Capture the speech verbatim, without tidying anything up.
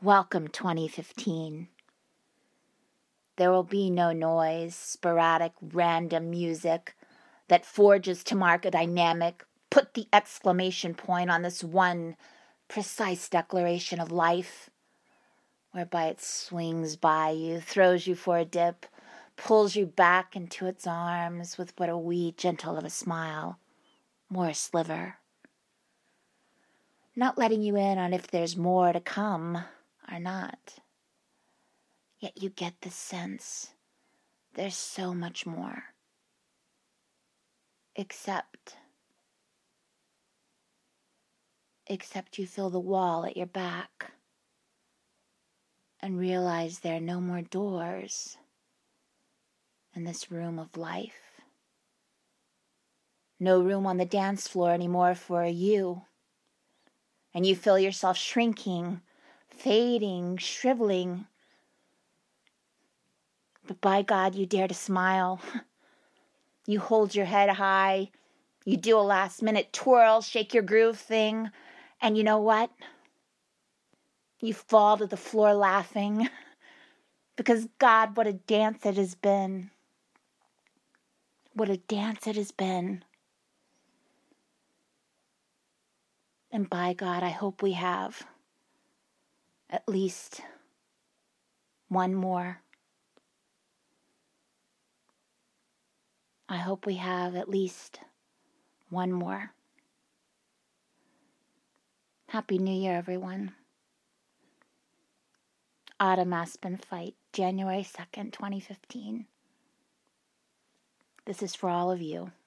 Welcome twenty fifteen. There will be no noise, sporadic, random music that forges to mark a dynamic. Put the exclamation point on this one precise declaration of life, whereby it swings by you, throws you for a dip, pulls you back into its arms with but a wee gentle of a smile, more a sliver. Not letting you in on if there's more to come or not. Yet you get the sense there's so much more. Except, except you feel the wall at your back and realize there are no more doors in this room of life. No room on the dance floor anymore for you. And you feel yourself shrinking, fading, shriveling. But by God, you dare to smile. You hold your head high. You do a last-minute twirl, shake your groove thing. And you know what? You fall to the floor laughing. Because God, what a dance it has been. What a dance it has been. And by God, I hope we have at least one more. I hope we have at least one more. Happy New Year, everyone. Autumn Aspen Fight, January second, twenty fifteen. This is for all of you.